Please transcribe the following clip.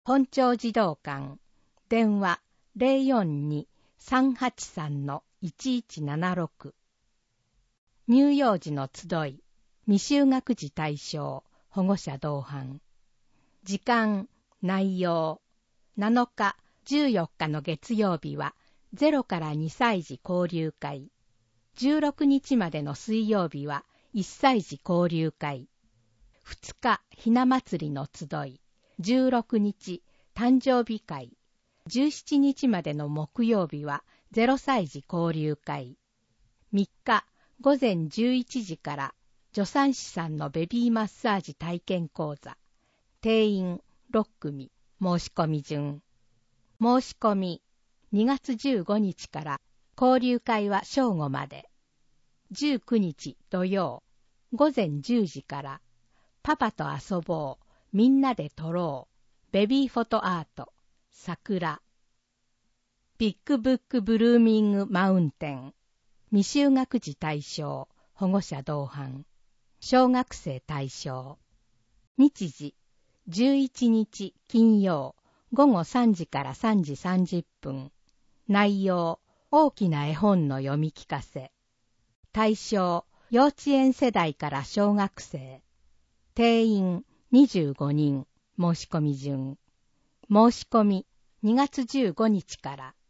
本町児童館電話 042-383-1176 乳幼児の集い未就学児対象保護者同伴時間内容7日14日の月曜日は0から2歳児交流会16日までの水曜日は1歳児交流会2日ひな祭りの集い16日誕生日会17日までの木曜日は0歳児交流会3日午前11時から助産師さんのベビーマッサージ体験講座定員6組申し込み順申し込み2月15日から交流会は正午まで19日土曜午前10時からパパと遊ぼうみんなで撮ろうベビーフォトアート桜ビッグブックブルーミングマウンテン未就学児対象保護者同伴小学生対象日時11日金曜午後3時から3時30分内容大きな絵本の読み聞かせ対象幼稚園世代から小学生定員25人申し込み順申し込み2月15日から